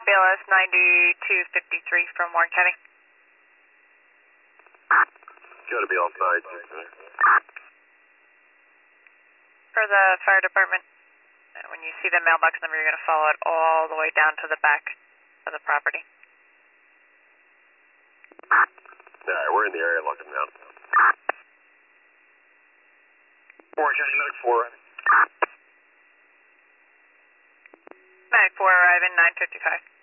BLS 9253 from Warren County. Go to BLS 9253. For the fire department, when you see the mailbox number, you're going to follow it all the way down to the back of the property. Alright, we're in the area looking now. Warren County Medic 4. 94 arriving, 955.